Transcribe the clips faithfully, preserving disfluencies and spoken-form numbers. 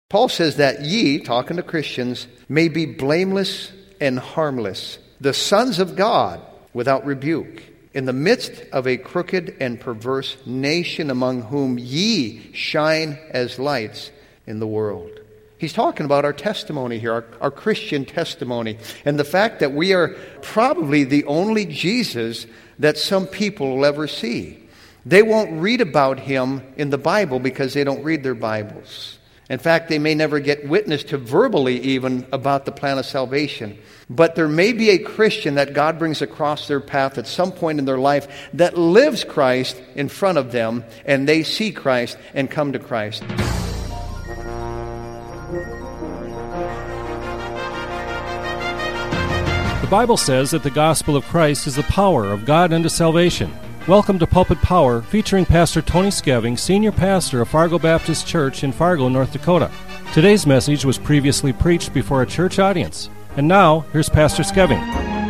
Paul says that ye, talking to Christians, may be blameless and harmless, the sons of God without rebuke, in the midst of a crooked and perverse nation among whom ye shine as lights in the world. He's talking about our testimony here, our, our Christian testimony, and the fact that we are probably the only Jesus that some people will ever see. They won't read about him in the Bible because they don't read their Bibles. In fact, they may never get witness to verbally even about the plan of salvation. But there may be a Christian that God brings across their path at some point in their life that lives Christ in front of them, and they see Christ and come to Christ. The Bible says that the gospel of Christ is the power of God unto salvation. Welcome to Pulpit Power, featuring Pastor Tony Skeving, Senior Pastor of Fargo Baptist Church in Fargo, North Dakota. Today's message was previously preached before a church audience. And now, here's Pastor Skeving.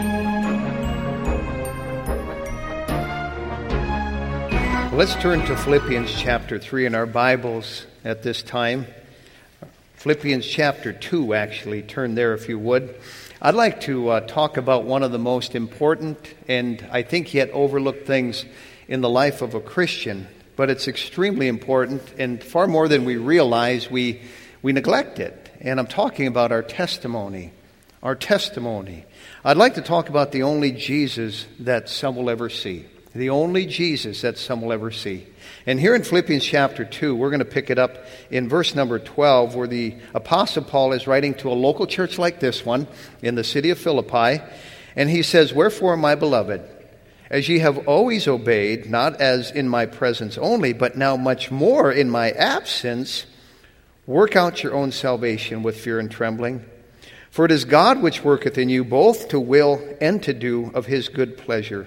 Let's turn to Philippians chapter three in our Bibles at this time. Philippians chapter two, actually. Turn there if you would. I'd like to uh, talk about one of the most important and I think yet overlooked things in the life of a Christian, but it's extremely important, and far more than we realize, we we neglect it. And I'm talking about our testimony. Our testimony. I'd like to talk about the only Jesus that some will ever see. The only Jesus that some will ever see. And here in Philippians chapter two, we're going to pick it up in verse number twelve, where the Apostle Paul is writing to a local church like this one in the city of Philippi. And he says, "Wherefore, my beloved, as ye have always obeyed, not as in my presence only, but now much more in my absence, work out your own salvation with fear and trembling. For it is God which worketh in you both to will and to do of his good pleasure.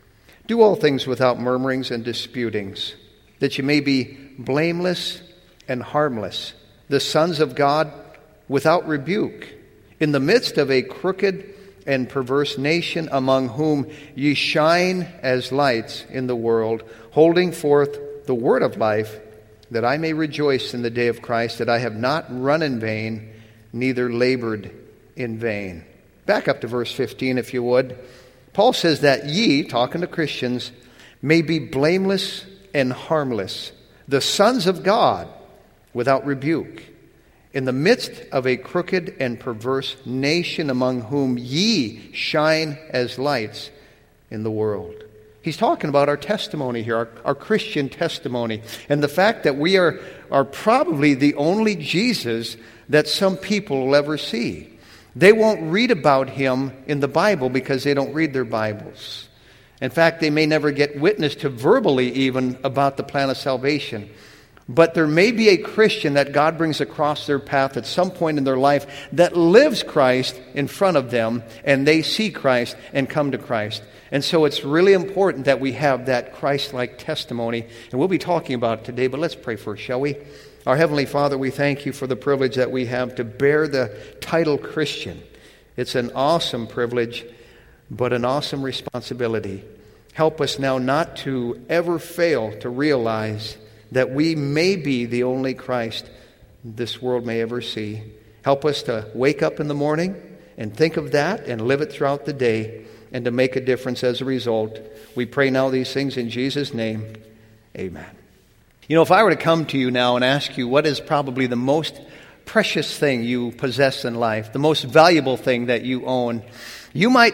Do all things without murmurings and disputings, that you may be blameless and harmless, the sons of God without rebuke, in the midst of a crooked and perverse nation, among whom ye shine as lights in the world, holding forth the word of life, that I may rejoice in the day of Christ, that I have not run in vain, neither labored in vain." Back up to verse fifteen, if you would. Paul says that ye, talking to Christians, may be blameless and harmless, the sons of God without rebuke, in the midst of a crooked and perverse nation, among whom ye shine as lights in the world. He's talking about our testimony here, our, our Christian testimony, and the fact that we are, are probably the only Jesus that some people will ever see. They won't read about him in the Bible because they don't read their Bibles. In fact, they may never get witness to verbally even about the plan of salvation. But there may be a Christian that God brings across their path at some point in their life that lives Christ in front of them, and they see Christ and come to Christ. And so it's really important that we have that Christ-like testimony, and we'll be talking about it today, but let's pray first, shall we? Our Heavenly Father, we thank you for the privilege that we have to bear the title Christian. It's an awesome privilege, but an awesome responsibility. Help us now not to ever fail to realize that we may be the only Christ this world may ever see. Help us to wake up in the morning and think of that and live it throughout the day, and to make a difference as a result. We pray now these things in Jesus' name. Amen. You know, if I were to come to you now and ask you what is probably the most precious thing you possess in life, the most valuable thing that you own, you might,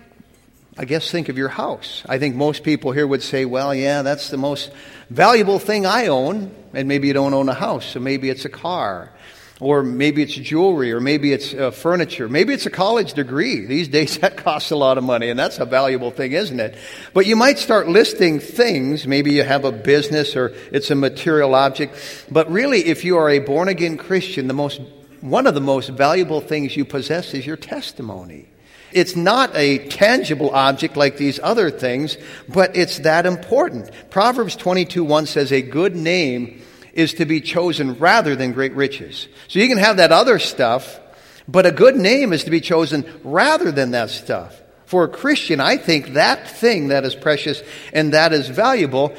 I guess, think of your house. I think most people here would say, well, yeah, that's the most valuable thing I own. And maybe you don't own a house, so maybe it's a car. Or maybe it's jewelry, or maybe it's uh, furniture. Maybe it's a college degree. These days that costs a lot of money, and that's a valuable thing, isn't it? But you might start listing things. Maybe you have a business, or it's a material object. But really, if you are a born-again Christian, the most one of the most valuable things you possess is your testimony. It's not a tangible object like these other things, but it's that important. Proverbs twenty-two one says, "A good name is to be chosen rather than great riches." So you can have that other stuff, but a good name is to be chosen rather than that stuff. For a Christian, I think that thing that is precious and that is valuable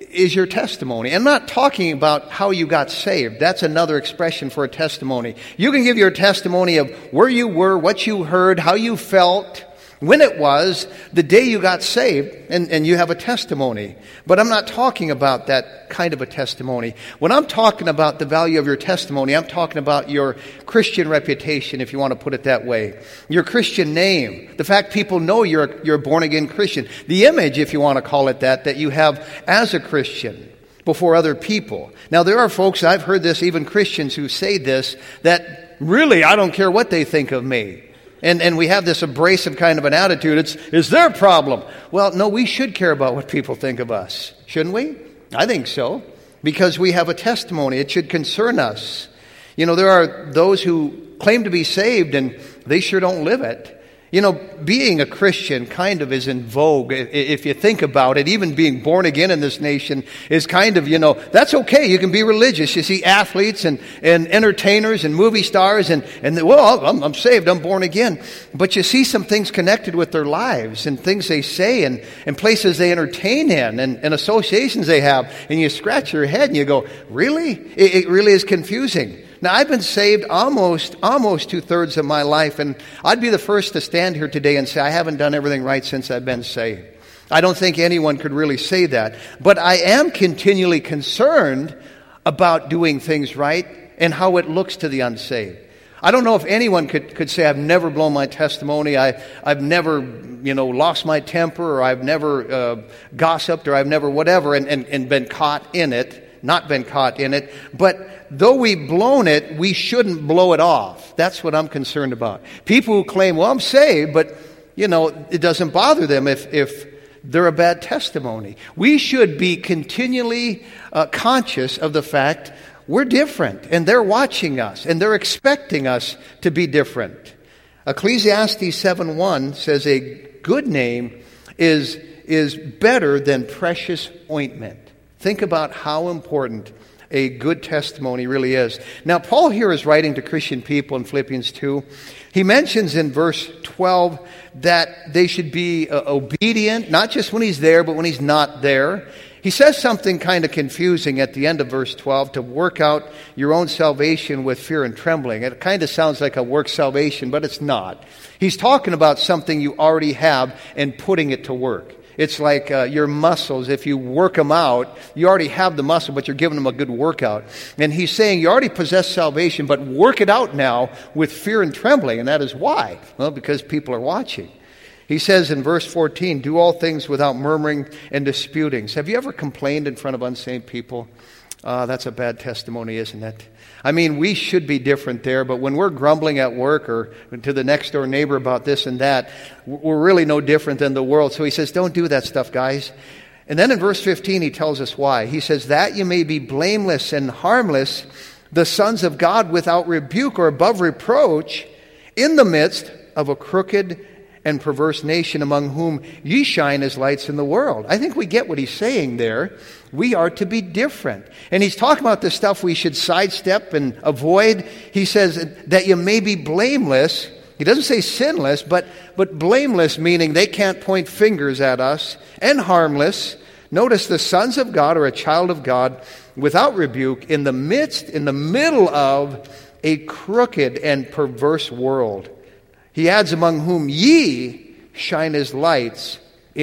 is your testimony. I'm not talking about how you got saved. That's another expression for a testimony. You can give your testimony of where you were, what you heard, how you felt, when it was, the day you got saved, and, and you have a testimony. But I'm not talking about that kind of a testimony. When I'm talking about the value of your testimony, I'm talking about your Christian reputation, if you want to put it that way. Your Christian name. The fact people know you're a, you're a born-again Christian. The image, if you want to call it that, that you have as a Christian before other people. Now, there are folks, I've heard this, even Christians who say this, that really, I don't care what they think of me. And and we have this abrasive kind of an attitude. It's, it's their problem. Well, no, we should care about what people think of us. Shouldn't we? I think so. Because we have a testimony. It should concern us. You know, there are those who claim to be saved and they sure don't live it. You know, being a Christian kind of is in vogue. If you think about it, even being born again in this nation is kind of, you know, that's okay. You can be religious. You see athletes and, and entertainers and movie stars and, and well, I'm, I'm saved. I'm born again. But you see some things connected with their lives and things they say and, and places they entertain in and, and associations they have. And you scratch your head and you go, really? It, it really is confusing. Now, I've been saved almost almost two-thirds of my life, and I'd be the first to stand here today and say I haven't done everything right since I've been saved. I don't think anyone could really say that. But I am continually concerned about doing things right and how it looks to the unsaved. I don't know if anyone could, could say I've never blown my testimony, I, I've never, you know, lost my temper, or I've never uh, gossiped, or I've never whatever, and, and, and been caught in it. Not been caught in it, but though we've blown it, we shouldn't blow it off. That's what I'm concerned about. People who claim, well, I'm saved, but, you know, it doesn't bother them if, if they're a bad testimony. We should be continually uh, conscious of the fact we're different, and they're watching us, and they're expecting us to be different. Ecclesiastes seven one says a good name is, is better than precious ointment. Think about how important a good testimony really is. Now, Paul here is writing to Christian people in Philippians two. He mentions in verse twelve that they should be uh, obedient, not just when he's there, but when he's not there. He says something kind of confusing at the end of verse twelve, to work out your own salvation with fear and trembling. It kind of sounds like a work salvation, but it's not. He's talking about something you already have and putting it to work. It's like uh, your muscles. If you work them out, you already have the muscle, but you're giving them a good workout. And he's saying you already possess salvation, but work it out now with fear and trembling. And that is why? Well, because people are watching. He says in verse fourteen, do all things without murmuring and disputings. Have you ever complained in front of unsaved people? Uh, that's a bad testimony, isn't it? I mean, we should be different there, but when we're grumbling at work or to the next door neighbor about this and that, we're really no different than the world. So he says, don't do that stuff, guys. And then in verse fifteen, he tells us why. He says, that you may be blameless and harmless, the sons of God without rebuke or above reproach, in the midst of a crooked and perverse nation, among whom ye shine as lights in the world. I think we get what he's saying there. We are to be different. And he's talking about the stuff we should sidestep and avoid. He says that you may be blameless. He doesn't say sinless, but, but blameless, meaning they can't point fingers at us, and harmless. Notice the sons of God, or a child of God, without rebuke, in the midst, in the middle of a crooked and perverse world. He adds, among whom ye shine as lights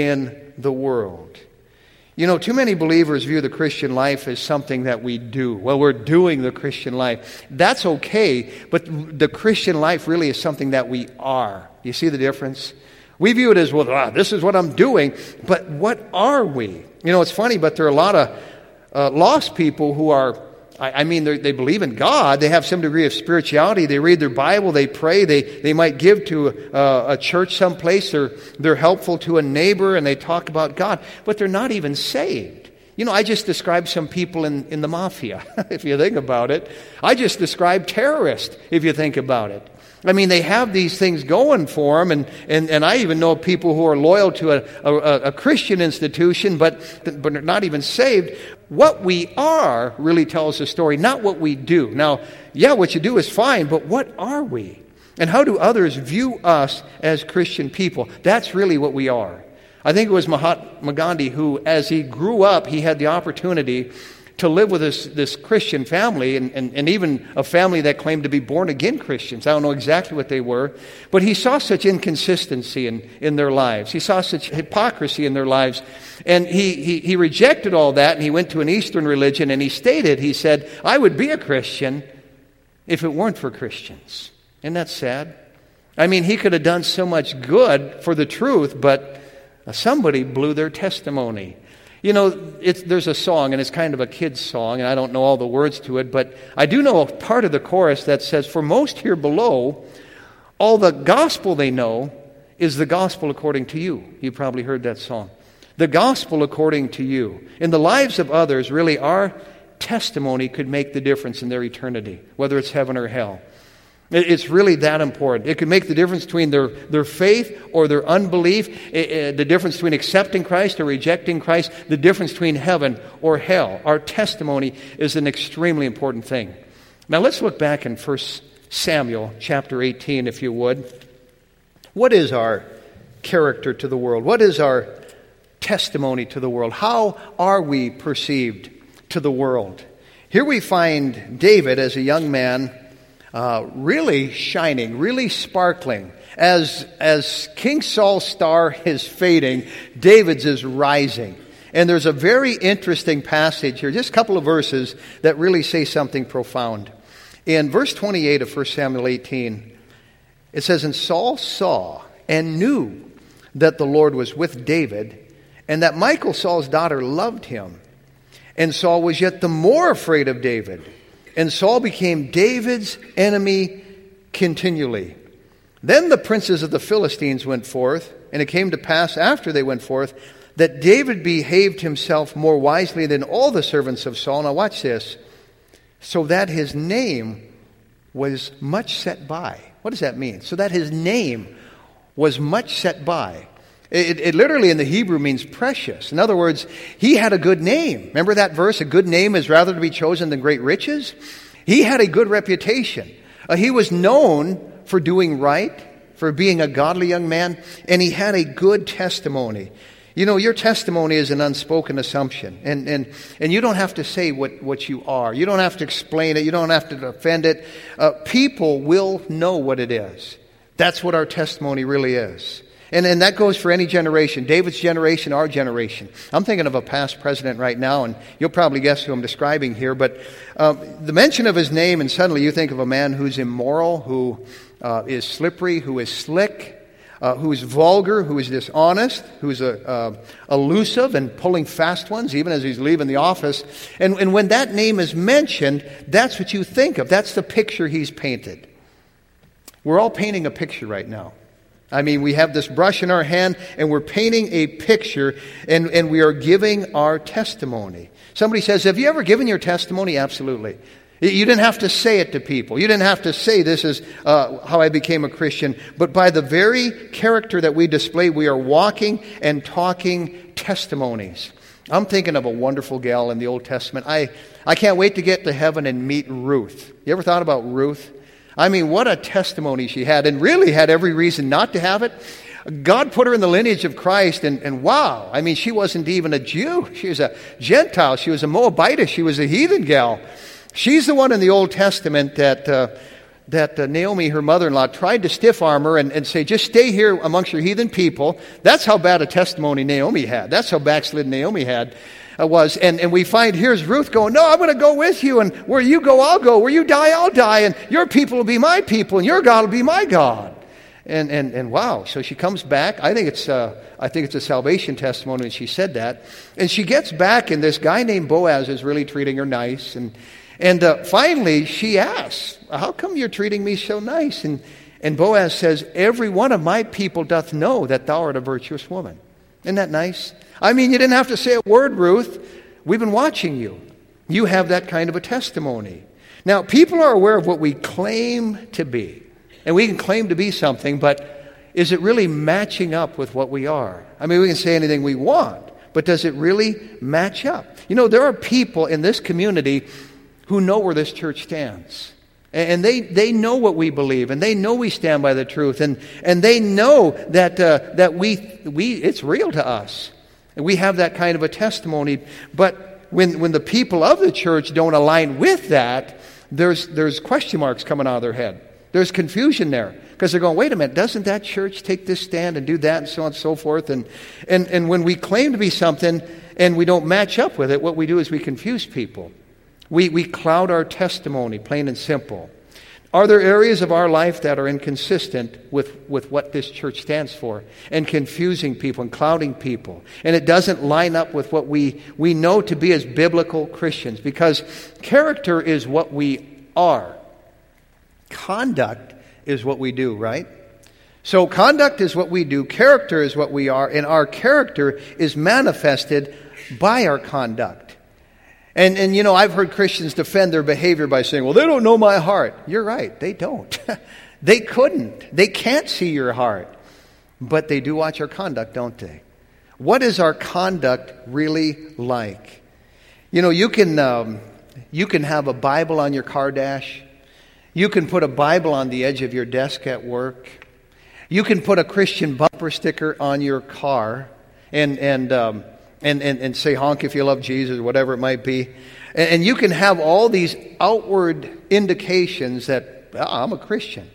in the world. You know, too many believers view the Christian life as something that we do. Well, we're doing the Christian life. That's okay, but the Christian life really is something that we are. You see the difference? We view it as, well, ah, this is what I'm doing, but what are we? You know, it's funny, but there are a lot of uh, lost people who are, I mean, they believe in God. They have some degree of spirituality. They read their Bible. They pray. They they might give to a, a church someplace. They're, they're helpful to a neighbor, and they talk about God. But they're not even saved. You know, I just described some people in, in the mafia, if you think about it. I just described terrorists, if you think about it. I mean, they have these things going for them, and, and, and I even know people who are loyal to a, a, a Christian institution, but, but are not even saved. What we are really tells the story, not what we do. Now, yeah, what you do is fine, but what are we? And how do others view us as Christian people? That's really what we are. I think it was Mahatma Gandhi who, as he grew up, he had the opportunity to live with this, this Christian family, and, and, and even a family that claimed to be born-again Christians. I don't know exactly what they were, but he saw such inconsistency in, in their lives. He saw such hypocrisy in their lives, and he, he, he rejected all that, and he went to an Eastern religion, and he stated, he said, I would be a Christian if it weren't for Christians. Isn't that sad? I mean, he could have done so much good for the truth, but somebody blew their testimony. You know, it's, there's a song, and it's kind of a kid's song, and I don't know all the words to it, but I do know a part of the chorus that says, for most here below, all the gospel they know is the gospel according to you. You probably heard that song. The gospel according to you. In the lives of others, really, our testimony could make the difference in their eternity, whether it's heaven or hell. It's really that important. It could make the difference between their, their faith or their unbelief, the difference between accepting Christ or rejecting Christ, the difference between heaven or hell. Our testimony is an extremely important thing. Now let's look back in First Samuel chapter eighteen, if you would. What is our character to the world? What is our testimony to the world? How are we perceived to the world? Here we find David as a young man, Uh, really shining, really sparkling. As, as King Saul's star is fading, David's is rising. And there's a very interesting passage here, just a couple of verses that really say something profound. In verse twenty-eight of First Samuel eighteen, it says, And Saul saw and knew that the Lord was with David, and that Michal, Saul's daughter, loved him. And Saul was yet the more afraid of David. And Saul became David's enemy continually. Then the princes of the Philistines went forth, and it came to pass after they went forth that David behaved himself more wisely than all the servants of Saul. Now watch this. So that his name was much set by. What does that mean? So that his name was much set by. It, it literally in the Hebrew means precious. In other words, he had a good name. Remember that verse? A good name is rather to be chosen than great riches. He had a good reputation. Uh, he was known for doing right, for being a godly young man, and he had a good testimony. You know, your testimony is an unspoken assumption, and, and, and you don't have to say what, what you are. You don't have to explain it. You don't have to defend it. Uh, people will know what it is. That's what our testimony really is. And, and that goes for any generation, David's generation, our generation. I'm thinking of a past president right now, and you'll probably guess who I'm describing here. But uh, the mention of his name, and suddenly you think of a man who's immoral, who uh, is slippery, who is slick, uh, who is vulgar, who is dishonest, who's a, uh, elusive and pulling fast ones, even as he's leaving the office. And, and when that name is mentioned, that's what you think of. That's the picture he's painted. We're all painting a picture right now. I mean, we have this brush in our hand, and we're painting a picture, and, and we are giving our testimony. Somebody says, have you ever given your testimony? Absolutely. You didn't have to say it to people. You didn't have to say, this is uh, how I became a Christian. But by the very character that we display, we are walking and talking testimonies. I'm thinking of a wonderful gal in the Old Testament. I, I can't wait to get to heaven and meet Ruth. You ever thought about Ruth? I mean, what a testimony she had, and really had every reason not to have it. God put her in the lineage of Christ, and, and wow, I mean, she wasn't even a Jew. She was a Gentile. She was a Moabitess. She was a heathen gal. She's the one in the Old Testament that uh, that uh, Naomi, her mother-in-law, tried to stiff-arm her and, and say, just stay here amongst your heathen people. That's how bad a testimony Naomi had. That's how backslidden Naomi had. Uh, was. And, and we find here's Ruth going, no, I'm going to go with you, and where you go, I'll go. Where you die, I'll die, and your people will be my people, and your God will be my God. And and and wow, so she comes back. I think it's uh, I think it's a salvation testimony when she said that. And she gets back, and this guy named Boaz is really treating her nice. And and uh, finally she asks, how come you're treating me so nice? And and Boaz says, every one of my people doth know that thou art a virtuous woman. Isn't that nice? I mean, you didn't have to say a word, Ruth. We've been watching you. You have that kind of a testimony. Now, people are aware of what we claim to be. And we can claim to be something, but is it really matching up with what we are? I mean, we can say anything we want, but does it really match up? You know, there are people in this community who know where this church stands. And they, they know what we believe, and they know we stand by the truth, and, and they know that uh, that we we it's real to us. And we have that kind of a testimony. But when when the people of the church don't align with that, there's there's question marks coming out of their head. There's confusion there. Because they're going, wait a minute, doesn't that church take this stand and do that and so on and so forth? And, and, and when we claim to be something and we don't match up with it, what we do is we confuse people. We, we cloud our testimony, plain and simple. Are there areas of our life that are inconsistent with, with what this church stands for and confusing people and clouding people? And it doesn't line up with what we, we know to be as biblical Christians, because character is what we are. Conduct is what we do, right? So conduct is what we do, character is what we are, and our character is manifested by our conduct. And, and you know, I've heard Christians defend their behavior by saying, well, they don't know my heart. You're right, they don't. They couldn't. They can't see your heart. But they do watch our conduct, don't they? What is our conduct really like? You know, you can, um, you can have a Bible on your car dash. You can put a Bible on the edge of your desk at work. You can put a Christian bumper sticker on your car and and um, and, and and say honk if you love Jesus, or whatever it might be. And, and you can have all these outward indications that oh, I'm a Christian.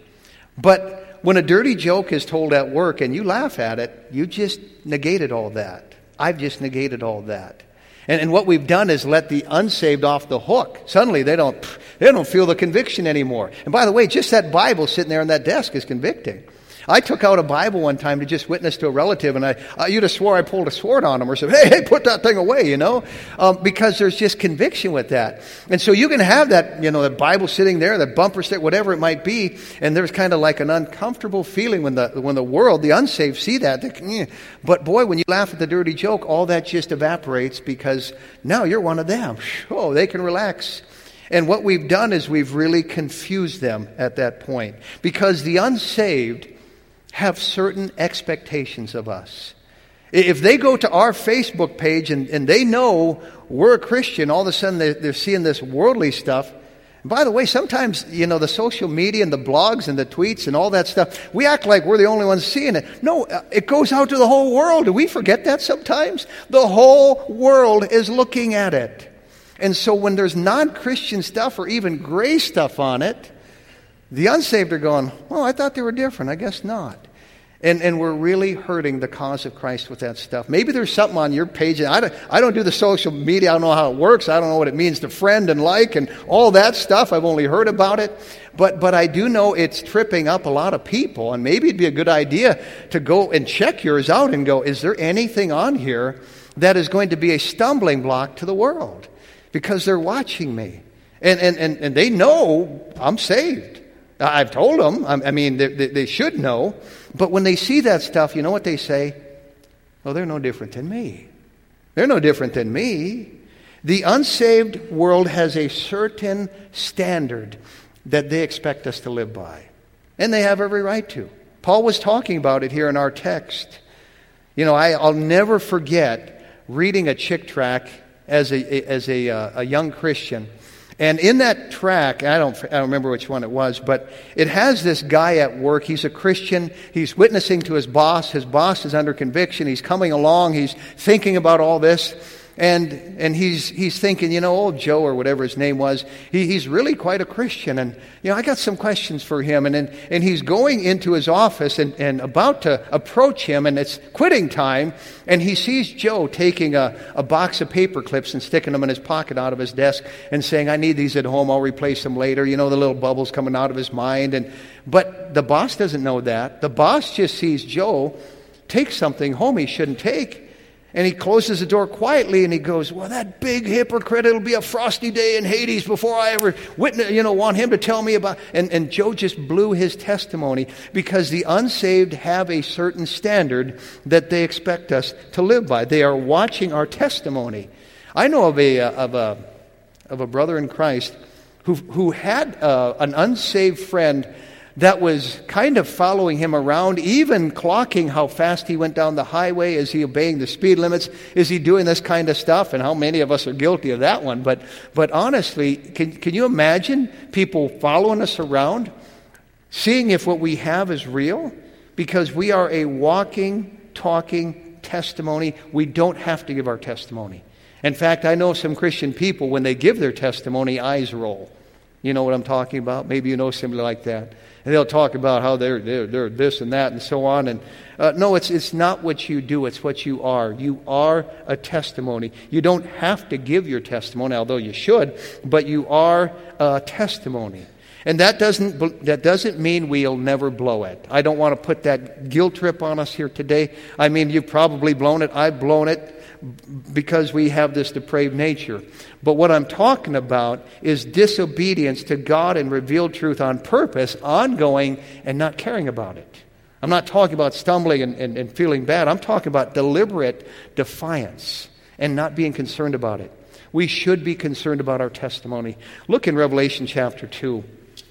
But when a dirty joke is told at work and you laugh at it, you just negated all that. I've just negated all that. And, and what we've done is let the unsaved off the hook. Suddenly they don't they don't feel the conviction anymore. And by the way, just that Bible sitting there on that desk is convicting. I took out a Bible one time to just witness to a relative, and I uh, you'd have swore I pulled a sword on him or said, hey, hey, put that thing away, you know, um, because there's just conviction with that. And so you can have that, you know, that Bible sitting there, that bumper stick, whatever it might be, and there's kind of like an uncomfortable feeling when the when the world, the unsaved, see that. They, but boy, when you laugh at the dirty joke, all that just evaporates because now you're one of them. Oh, they can relax. And what we've done is we've really confused them at that point, because the unsaved have certain expectations of us. If they go to our Facebook page and, and they know we're a Christian, all of a sudden they're, they're seeing this worldly stuff. And by the way, sometimes, you know, the social media and the blogs and the tweets and all that stuff, we act like we're the only ones seeing it. No, it goes out to the whole world. Do we forget that sometimes? The whole world is looking at it. And so when there's non-Christian stuff or even gray stuff on it, the unsaved are going, well, I thought they were different. I guess not. And and we're really hurting the cause of Christ with that stuff. Maybe there's something on your page. And I don't, I don't do the social media. I don't know how it works. I don't know what it means to friend and like and all that stuff. I've only heard about it. But but I do know it's tripping up a lot of people. And maybe it'd be a good idea to go and check yours out and go, is there anything on here that is going to be a stumbling block to the world? Because they're watching me. And, and, and, and they know I'm saved. I've told them. I mean, they, they should know. But when they see that stuff, you know what they say? Well, they're no different than me. They're no different than me. The unsaved world has a certain standard that they expect us to live by. And they have every right to. Paul was talking about it here in our text. You know, I, I'll never forget reading a Chick tract as a, as a, uh, a young Christian. And in that track, I don't, I don't remember which one it was, but it has this guy at work. He's a Christian. He's witnessing to his boss. His boss is under conviction. He's coming along. He's thinking about all this. And and he's he's thinking, you know, old Joe or whatever his name was, he, he's really quite a Christian. And, you know, I got some questions for him. And and, and he's going into his office and, and about to approach him, and it's quitting time. And he sees Joe taking a, a box of paper clips and sticking them in his pocket out of his desk and saying, I need these at home. I'll replace them later. You know, the little bubbles coming out of his mind. And but the boss doesn't know that. The boss just sees Joe take something home he shouldn't take. And he closes the door quietly and he goes, well, that big hypocrite, it'll be a frosty day in Hades before I ever witness, you know, want him to tell me about. And, and Joe just blew his testimony, because the unsaved have a certain standard that they expect us to live by. They are watching our testimony. I know of a, of a, of a brother in Christ who, who had uh, an unsaved friend that was kind of following him around, even clocking how fast he went down the highway. Is he obeying the speed limits? Is he doing this kind of stuff? And how many of us are guilty of that one? But but honestly, can, can you imagine people following us around, seeing if what we have is real? Because we are a walking, talking testimony. We don't have to give our testimony. In fact, I know some Christian people, when they give their testimony, eyes roll. You know what I'm talking about? Maybe you know somebody like that. And they'll talk about how they're, they're, they're this and that and so on. And uh, no, it's, it's not what you do. It's what you are. You are a testimony. You don't have to give your testimony, although you should, but you are a testimony. And that doesn't, that doesn't mean we'll never blow it. I don't want to put that guilt trip on us here today. I mean, you've probably blown it. I've blown it because we have this depraved nature. But what I'm talking about is disobedience to God and revealed truth on purpose, ongoing, and not caring about it. I'm not talking about stumbling and, and, and feeling bad. I'm talking about deliberate defiance and not being concerned about it. We should be concerned about our testimony. Look in Revelation chapter two.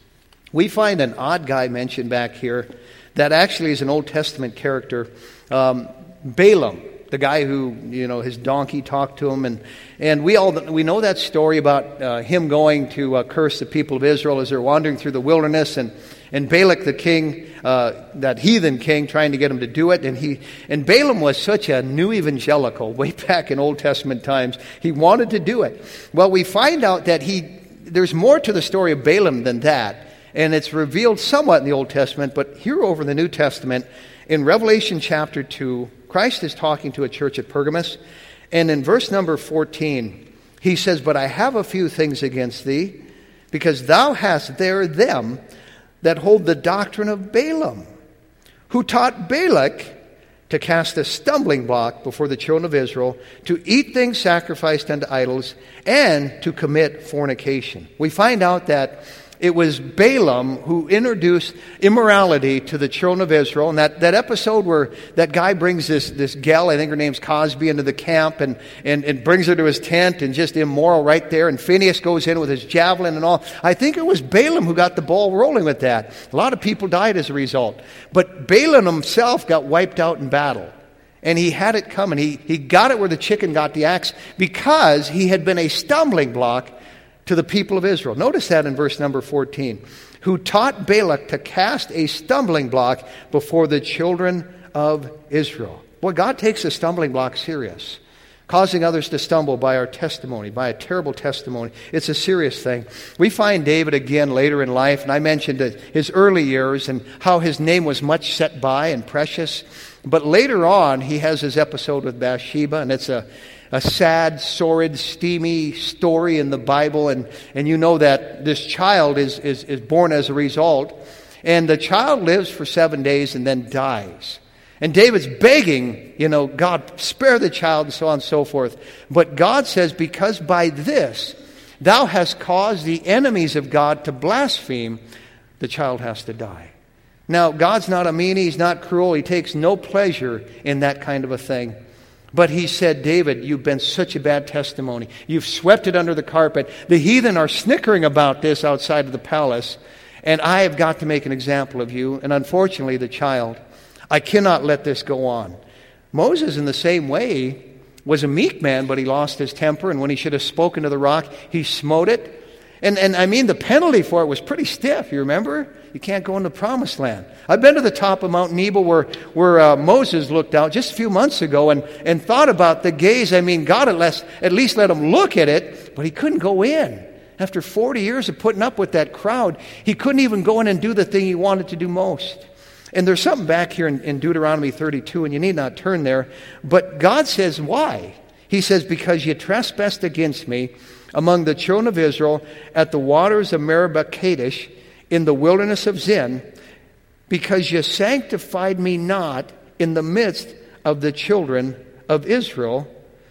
We find an odd guy mentioned back here that actually is an Old Testament character, um, Balaam. The guy who, you know, his donkey talked to him. And, and we all we know that story about uh, him going to uh, curse the people of Israel as they're wandering through the wilderness. And, and Balak the king, uh, that heathen king, trying to get him to do it. And he and Balaam was such a new evangelical way back in Old Testament times. He wanted to do it. Well, we find out that he there's more to the story of Balaam than that. And it's revealed somewhat in the Old Testament. But here over in the New Testament, in Revelation chapter two, Christ is talking to a church at Pergamos, and in verse number fourteen, he says, "But I have a few things against thee, because thou hast there them that hold the doctrine of Balaam, who taught Balak to cast a stumbling block before the children of Israel, to eat things sacrificed unto idols, and to commit fornication." We find out that it was Balaam who introduced immorality to the children of Israel. And that, that episode where that guy brings this, this gal, I think her name's Cosby, into the camp and, and, and brings her to his tent and just immoral right there. And Phineas goes in with his javelin and all. I think it was Balaam who got the ball rolling with that. A lot of people died as a result. But Balaam himself got wiped out in battle. And he had it coming. He, he got it where the chicken got the axe, because he had been a stumbling block to the people of Israel. Notice that in verse number fourteen. Who taught Balak to cast a stumbling block before the children of Israel. Boy, God takes a stumbling block serious. Causing others to stumble by our testimony, by a terrible testimony. It's a serious thing. We find David again later in life, and I mentioned his early years and how his name was much set by and precious. But later on, he has his episode with Bathsheba, and it's a A sad, sordid, steamy story in the Bible. And, and you know that this child is, is, is born as a result. And the child lives for seven days and then dies. And David's begging, you know, God, spare the child and so on and so forth. But God says, because by this thou hast caused the enemies of God to blaspheme, the child has to die. Now, God's not a meanie. He's not cruel. He takes no pleasure in that kind of a thing. But he said, David, you've been such a bad testimony. You've swept it under the carpet. The heathen are snickering about this outside of the palace, and I have got to make an example of you. And unfortunately, the child, I cannot let this go on. Moses, in the same way, was a meek man, but he lost his temper, and when he should have spoken to the rock, he smote it. And, and I mean, the penalty for it was pretty stiff, you remember? You can't go into the promised land. I've been to the top of Mount Nebo where, where uh, Moses looked out just a few months ago and, and thought about the gaze. I mean, God at least, at least let him look at it, but he couldn't go in. After forty years of putting up with that crowd, he couldn't even go in and do the thing he wanted to do most. And there's something back here in, in Deuteronomy thirty-two, and you need not turn there. But God says, why? He says, because you trespassed against me among the children of Israel at the waters of Meribah Kadesh in the wilderness of Zin, because you sanctified me not in the midst of the children of Israel.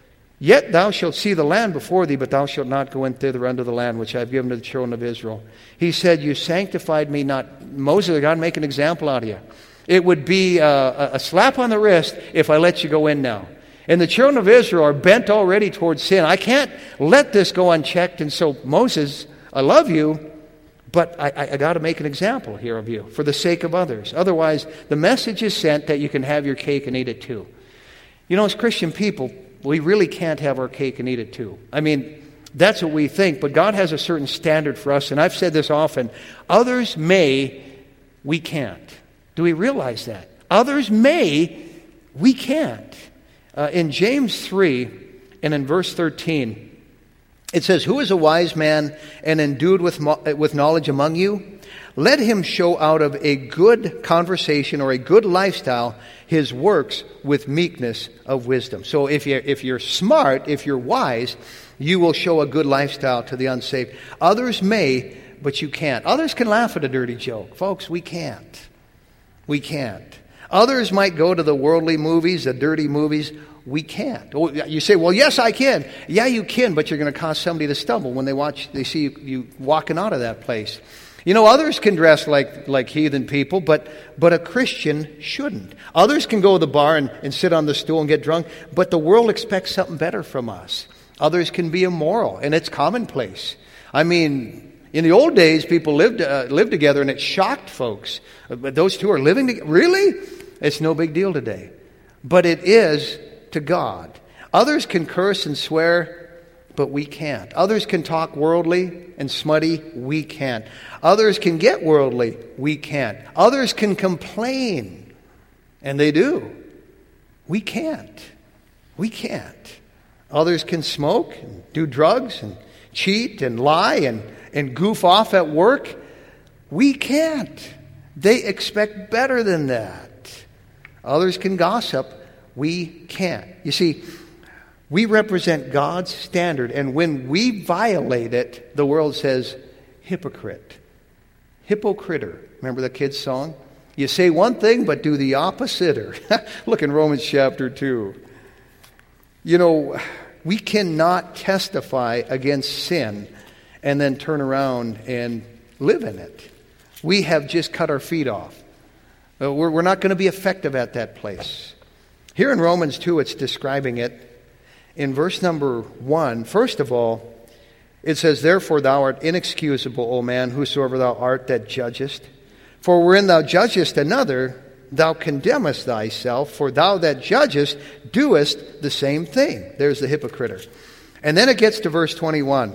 Yet thou shalt see the land before thee, but thou shalt not go in thither unto the land which I have given to the children of Israel. He said, you sanctified me not. Moses, God, make an example out of you. It would be a, a slap on the wrist if I let you go in now. And the children of Israel are bent already towards sin. I can't let this go unchecked. And so, Moses, I love you, But I, I, I got to make an example here of you for the sake of others. Otherwise, the message is sent that you can have your cake and eat it too. You know, as Christian people, we really can't have our cake and eat it too. I mean, that's what we think, but God has a certain standard for us, and I've said this often. Others may, we can't. Do we realize that? Others may, we can't. Uh, in James three, and in verse thirteen, it says, "Who is a wise man and endued with, mo- with knowledge among you? Let him show out of a good conversation or a good lifestyle his works with meekness of wisdom." So if you're, if you're smart, if you're wise, you will show a good lifestyle to the unsaved. Others may, but you can't. Others can laugh at a dirty joke. Folks, we can't. We can't. Others might go to the worldly movies, the dirty movies. We can't. You say, well, yes, I can. Yeah, you can, but you're going to cause somebody to stumble when they watch, they see you, you walking out of that place. You know, others can dress like, like heathen people, but, but a Christian shouldn't. Others can go to the bar and, and sit on the stool and get drunk, but the world expects something better from us. Others can be immoral, and it's commonplace. I mean, in the old days, people lived uh, lived together, and it shocked folks. But those two are living together. Really? It's no big deal today. But it is to God. Others can curse and swear, but we can't. Others can talk worldly and smutty. We can't. Others can get worldly. We can't. Others can complain, and they do. We can't. We can't. Others can smoke and do drugs and cheat and lie and, and goof off at work. We can't. They expect better than that. Others can gossip. We can't. You see, we represent God's standard, and when we violate it, the world says, hypocrite. Hypocriter. Remember the kids' song? You say one thing, but do the opposite. Look in Romans chapter two. You know, we cannot testify against sin and then turn around and live in it. We have just cut our feet off. We're, we're not going to be effective at that place. Here in Romans two, it's describing it. In verse number one, first of all, it says, "Therefore thou art inexcusable, O man, whosoever thou art that judgest. For wherein thou judgest another, thou condemnest thyself, for thou that judgest doest the same thing." There's the hypocrite. And then it gets to verse twenty-one.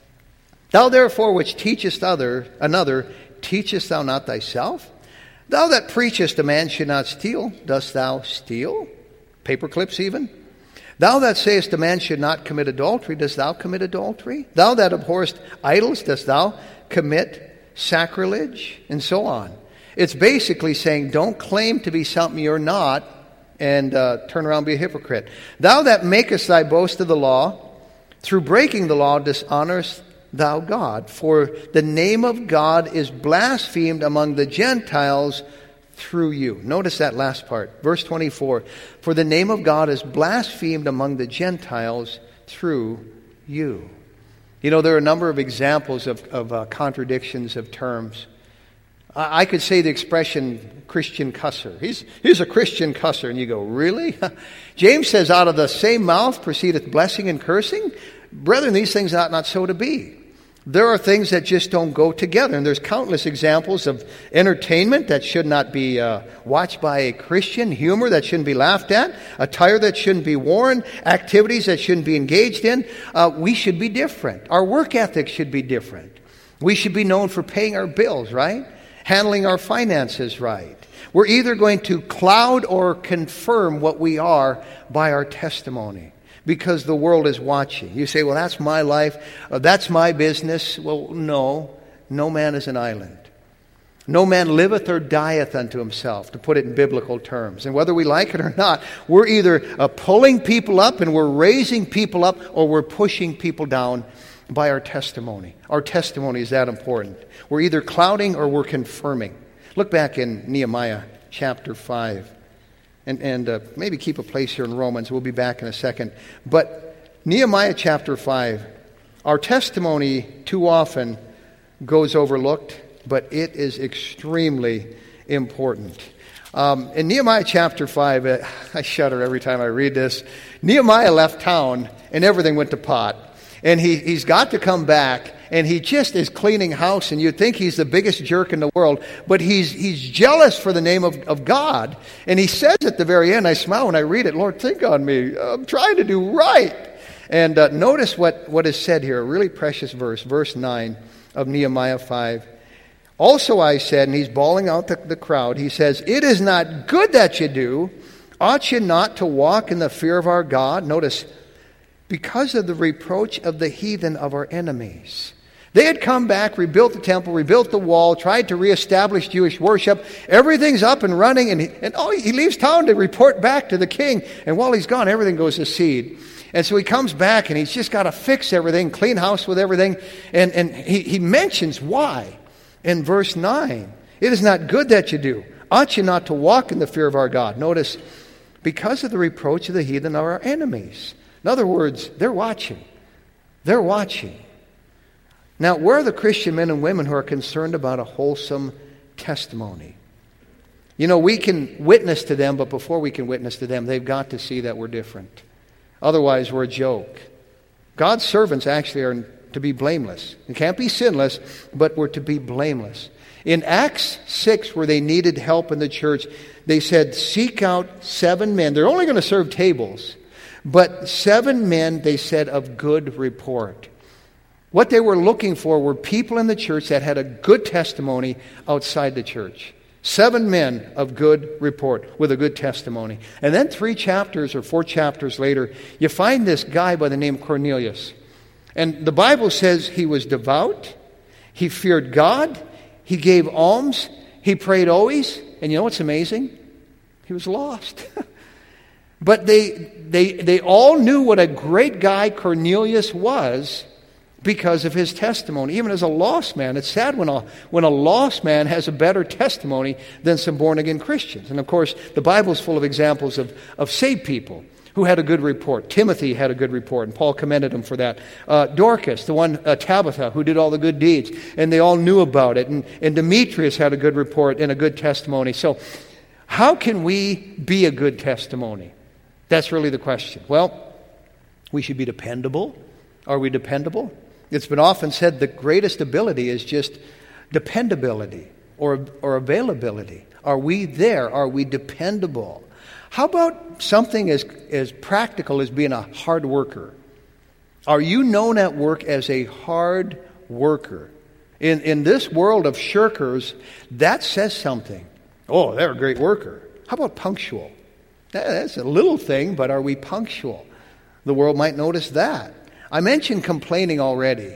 "Thou therefore which teachest other another, teachest thou not thyself? Thou that preachest a man should not steal, dost thou steal?" Paper clips even. "Thou that sayest a man should not commit adultery, dost thou commit adultery? Thou that abhorrest idols, dost thou commit sacrilege?" And so on. It's basically saying, don't claim to be something you're not and uh, turn around and be a hypocrite. "Thou that makest thy boast of the law, through breaking the law dishonorest thou God. For the name of God is blasphemed among the Gentiles through you." Notice that last part. Verse twenty-four. "For the name of God is blasphemed among the Gentiles through you." You know, there are a number of examples of, of uh, contradictions of terms. I could say the expression Christian cusser. He's, he's a Christian cusser. And you go, really? James says, "Out of the same mouth proceedeth blessing and cursing." Brethren, these things ought not so to be. There are things that just don't go together. And there's countless examples of entertainment that should not be uh, watched by a Christian, humor that shouldn't be laughed at, attire that shouldn't be worn, activities that shouldn't be engaged in. Uh, we should be different. Our work ethic should be different. We should be known for paying our bills, right? Handling our finances right. We're either going to cloud or confirm what we are by our testimony, because the world is watching. You say, well, that's my life. Uh, that's my business. Well, no. No man is an island. No man liveth or dieth unto himself, to put it in biblical terms. And whether we like it or not, we're either uh, pulling people up and we're raising people up, or we're pushing people down by our testimony. Our testimony is that important. We're either clouding or we're confirming. Look back in Nehemiah chapter five. And, and uh, maybe keep a place here in Romans. We'll be back in a second. But Nehemiah chapter five, our testimony too often goes overlooked, but it is extremely important. Um, in Nehemiah chapter five, uh, I shudder every time I read this. Nehemiah left town and everything went to pot. And he, he's got to come back, and he just is cleaning house, and you'd think he's the biggest jerk in the world, but he's he's jealous for the name of, of God. And he says at the very end, I smile when I read it, Lord, think on me. I'm trying to do right. And uh, notice what, what is said here, a really precious verse, verse nine of Nehemiah five. Also I said, and he's bawling out the, the crowd, he says, it is not good that you do. Ought you not to walk in the fear of our God? Notice, because of the reproach of the heathen of our enemies. They had come back, rebuilt the temple, rebuilt the wall, tried to reestablish Jewish worship. Everything's up and running, and, he, and oh, he leaves town to report back to the king. And while he's gone, everything goes to seed. And so he comes back, and he's just got to fix everything, clean house with everything. And, and he, he mentions why in verse nine. It is not good that you do. Ought you not to walk in the fear of our God? Notice, because of the reproach of the heathen of our enemies. In other words, they're watching. They're watching. Now, where are the Christian men and women who are concerned about a wholesome testimony? You know, we can witness to them, but before we can witness to them, they've got to see that we're different. Otherwise, we're a joke. God's servants actually are to be blameless. They can't be sinless, but we're to be blameless. In Acts six, where they needed help in the church, they said, seek out seven men. They're only going to serve tables. But seven men, they said, of good report. What they were looking for were people in the church that had a good testimony outside the church. Seven men of good report with a good testimony. And then three chapters or four chapters later, you find this guy by the name of Cornelius. And the Bible says he was devout, he feared God, he gave alms, he prayed always. And you know what's amazing? He was lost. But they, they, they all knew what a great guy Cornelius was because of his testimony. Even as a lost man, it's sad when a, when a lost man has a better testimony than some born-again Christians. And of course, the Bible's full of examples of, of saved people who had a good report. Timothy had a good report, and Paul commended him for that. Uh, Dorcas, the one, uh, Tabitha, who did all the good deeds, and they all knew about it. And, and Demetrius had a good report and a good testimony. So how can we be a good testimony? That's really the question. Well, we should be dependable. Are we dependable? It's been often said the greatest ability is just dependability or, or availability. Are we there? Are we dependable? How about something as, as practical as being a hard worker? Are you known at work as a hard worker? In, in this world of shirkers, that says something. Oh, they're a great worker. How about punctual? That's a little thing, but are we punctual? The world might notice that. I mentioned complaining already.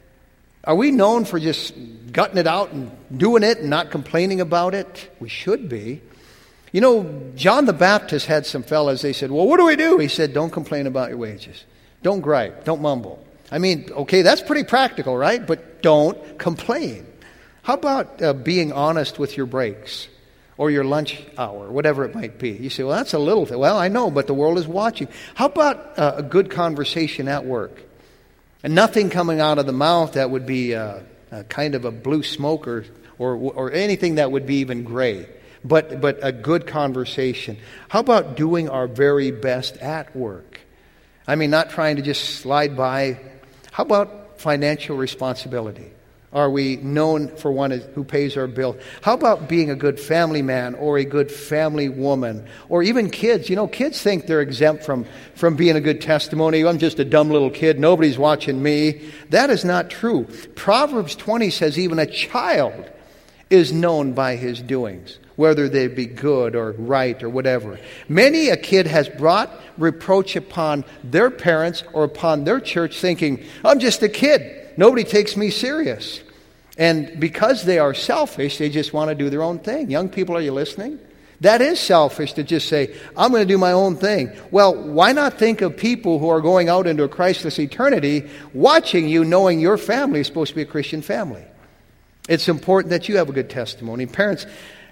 Are we known for just gutting it out and doing it and not complaining about it? We should be. You know, John the Baptist had some fellas, they said, well, what do we do? He said, don't complain about your wages. Don't gripe. Don't mumble. I mean, okay, that's pretty practical, right? But don't complain. How about uh, being honest with your breaks? Or your lunch hour, whatever it might be. You say, well, that's a little thing. Well, I know, but the world is watching. How about uh, a good conversation at work? And nothing coming out of the mouth that would be uh, a kind of a blue smoke or, or, or anything that would be even gray. But, but a good conversation. How about doing our very best at work? I mean, not trying to just slide by. How about financial responsibility? Are we known for one who pays our bill? How about being a good family man or a good family woman? Or even kids. You know, kids think they're exempt from, from being a good testimony. I'm just a dumb little kid. Nobody's watching me. That is not true. Proverbs twenty says even a child is known by his doings, whether they be good or right or whatever. Many a kid has brought reproach upon their parents or upon their church thinking, I'm just a kid. Nobody takes me serious. And because they are selfish, they just want to do their own thing. Young people, are you listening? That is selfish to just say, I'm going to do my own thing. Well, why not think of people who are going out into a Christless eternity watching you, knowing your family is supposed to be a Christian family? It's important that you have a good testimony. Parents,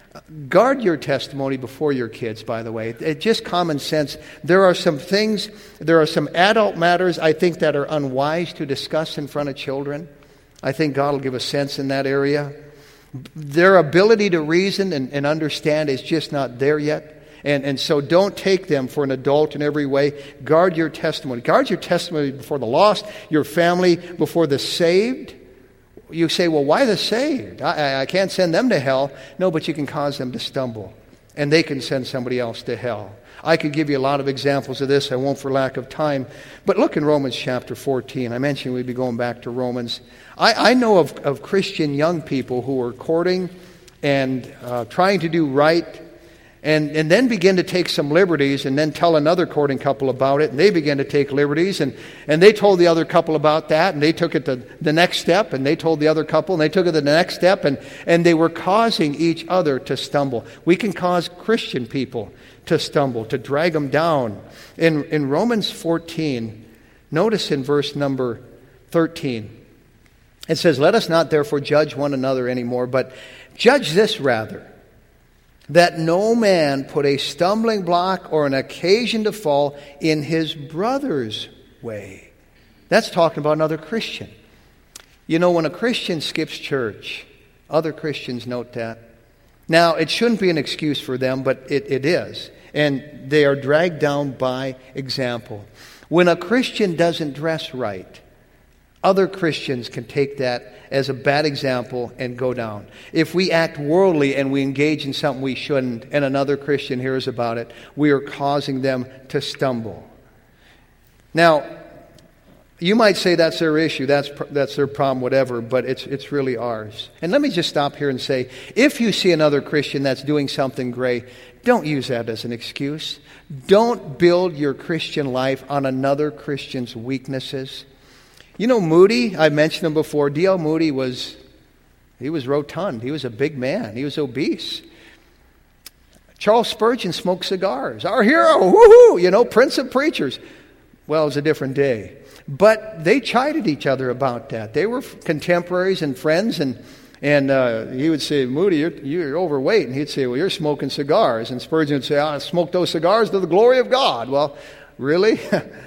guard your testimony before your kids, by the way. It's just common sense. There are some things, there are some adult matters, I think, that are unwise to discuss in front of children. I think God will give a sense in that area. Their ability to reason and, and understand is just not there yet. And, and so don't take them for an adult in every way. Guard your testimony. Guard your testimony before the lost, your family, before the saved. You say, well, why the saved? I, I can't send them to hell. No, but you can cause them to stumble. And they can send somebody else to hell. I could give you a lot of examples of this. I won't for lack of time. But look in Romans chapter fourteen. I mentioned we'd be going back to Romans. I, I know of, of Christian young people who are courting and uh, trying to do right, and, and then begin to take some liberties, and then tell another courting couple about it, and they begin to take liberties, and, and they told the other couple about that, and they took it to the next step, and they told the other couple, and they took it to the next step, and, and they were causing each other to stumble. We can cause Christian people to stumble, to drag them down. In, in Romans fourteen, notice in verse number thirteen, it says, "Let us not therefore judge one another anymore, but judge this rather, that no man put a stumbling block or an occasion to fall in his brother's way." That's talking about another Christian. You know, when a Christian skips church, other Christians note that. Now, it shouldn't be an excuse for them, but it, it is. And they are dragged down by example. When a Christian doesn't dress right, other Christians can take that as a bad example and go down. If we act worldly and we engage in something we shouldn't, and another Christian hears about it, we are causing them to stumble. Now, you might say that's their issue, that's that's their problem, whatever, but it's it's really ours. And let me just stop here and say, if you see another Christian that's doing something great, don't use that as an excuse. Don't build your Christian life on another Christian's weaknesses. You know, Moody, I mentioned him before. D L Moody was, he was rotund. He was a big man. He was obese. Charles Spurgeon smoked cigars. Our hero, woohoo, you know, prince of preachers. Well, it was a different day. But they chided each other about that. They were contemporaries and friends, and and uh, he would say, "Moody, you're, you're overweight." And he'd say, "Well, you're smoking cigars." And Spurgeon would say, "I smoke those cigars to the glory of God." Well, really?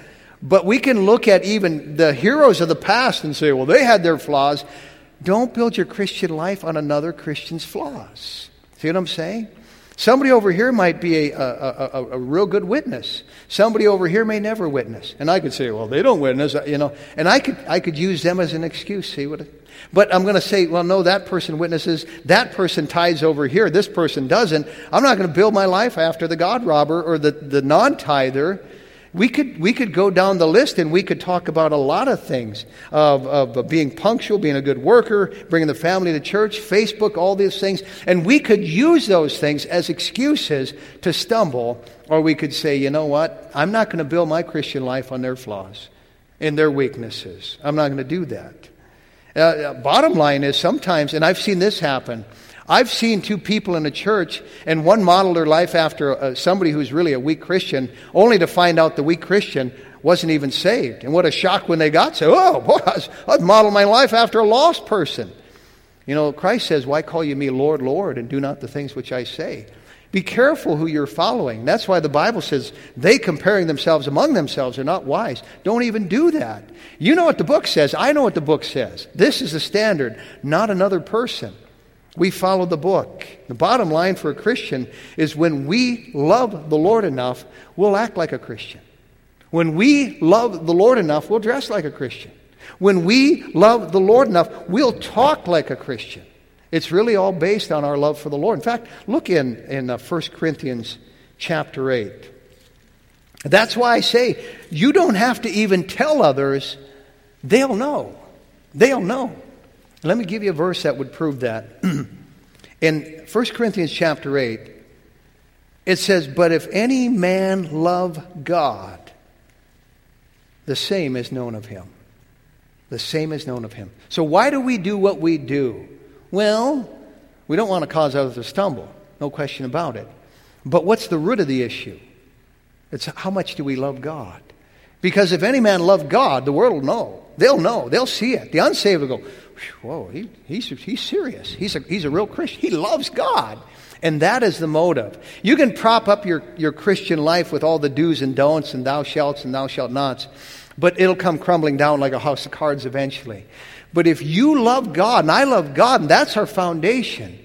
But we can look at even the heroes of the past and say, well, they had their flaws. Don't build your Christian life on another Christian's flaws. See what I'm saying? Somebody over here might be a, a, a, a real good witness. Somebody over here may never witness. And I could say, well, they don't witness, you know. And I could I could use them as an excuse. See what? It, but I'm going to say, well, no, that person witnesses. That person tithes over here. This person doesn't. I'm not going to build my life after the God robber or the, the non-tither. We could we could go down the list, and we could talk about a lot of things of, of, of being punctual, being a good worker, bringing the family to church, Facebook, all these things. And we could use those things as excuses to stumble, or we could say, you know what, I'm not going to build my Christian life on their flaws and their weaknesses. I'm not going to do that. Uh, bottom line is sometimes, and I've seen this happen, I've seen two people in a church, and one modeled their life after uh, somebody who's really a weak Christian, only to find out the weak Christian wasn't even saved. And what a shock when they got saved. Oh, boy, I've modeled my life after a lost person. You know, Christ says, why call you me Lord, Lord, and do not the things which I say? Be careful who you're following. That's why the Bible says they comparing themselves among themselves are not wise. Don't even do that. You know what the book says. I know what the book says. This is the standard, not another person. We follow the book. The bottom line for a Christian is when we love the Lord enough, we'll act like a Christian. When we love the Lord enough, we'll dress like a Christian. When we love the Lord enough, we'll talk like a Christian. It's really all based on our love for the Lord. In fact, look in, in uh, First Corinthians chapter eight. That's why I say, you don't have to even tell others. They'll know. They'll know. Let me give you a verse that would prove that. In First Corinthians chapter eight, it says, but if any man love God, the same is known of him. The same is known of him. So why do we do what we do? Well, we don't want to cause others to stumble. No question about it. But what's the root of the issue? It's how much do we love God? Because if any man love God, the world will know. They'll know. They'll see it. The unsaved will go, whoa, he, he's, he's serious. He's a, he's a real Christian. He loves God. And that is the motive. You can prop up your, your Christian life with all the do's and don'ts and thou shalts and thou shalt nots, but it'll come crumbling down like a house of cards eventually. But if you love God, and I love God, and that's our foundation,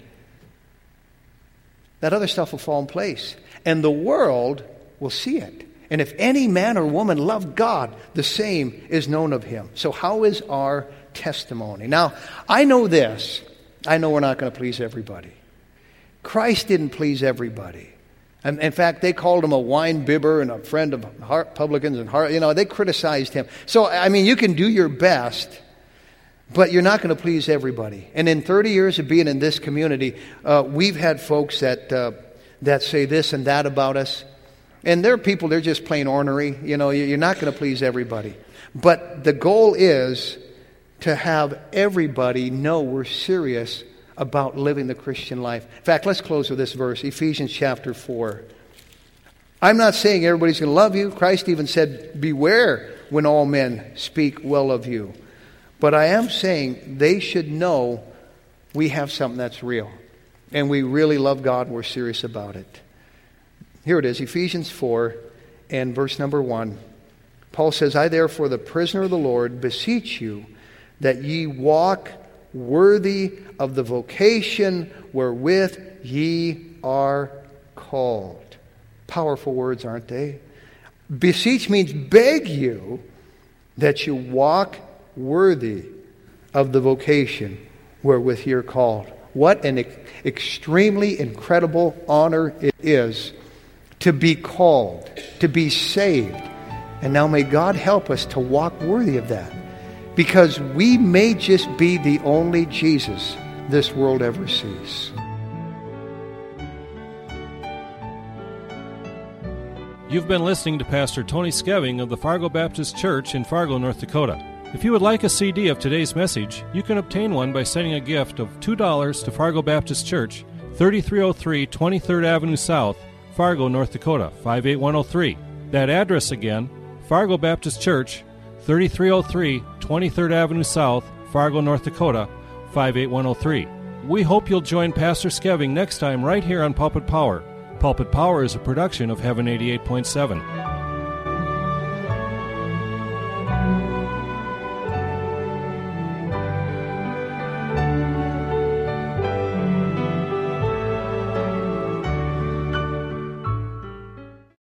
that other stuff will fall in place. And the world will see it. And if any man or woman love God, the same is known of him. So how is our testimony. Now, I know this. I know we're not going to please everybody. Christ didn't please everybody. And in fact, they called him a wine bibber and a friend of publicans and you know they criticized him. So I mean, you can do your best, but you're not going to please everybody. And in thirty years of being in this community, uh, we've had folks that uh, that say this and that about us, and there are people they're just plain ornery. You know, you're not going to please everybody, but the goal is to have everybody know we're serious about living the Christian life. In fact, let's close with this verse, Ephesians chapter four. I'm not saying everybody's going to love you. Christ even said, beware when all men speak well of you. But I am saying they should know we have something that's real. And we really love God and we're serious about it. Here it is, Ephesians four and verse number one. Paul says, I therefore, the prisoner of the Lord, beseech you that ye walk worthy of the vocation wherewith ye are called. Powerful words, aren't they? Beseech means beg you that you walk worthy of the vocation wherewith you're called. What an ex- extremely incredible honor it is to be called, to be saved. And now may God help us to walk worthy of that. Because we may just be the only Jesus this world ever sees. You've been listening to Pastor Tony Skeving of the Fargo Baptist Church in Fargo, North Dakota. If you would like a C D of today's message, you can obtain one by sending a gift of two dollars to Fargo Baptist Church, thirty-three oh three twenty-third Avenue South, Fargo, North Dakota, five eight one oh three. That address again, Fargo Baptist Church, thirty-three oh three twenty-third Avenue South, Fargo, North Dakota, five eight one oh three. We hope you'll join Pastor Skeving next time right here on Pulpit Power. Pulpit Power is a production of Heaven eighty-eight point seven.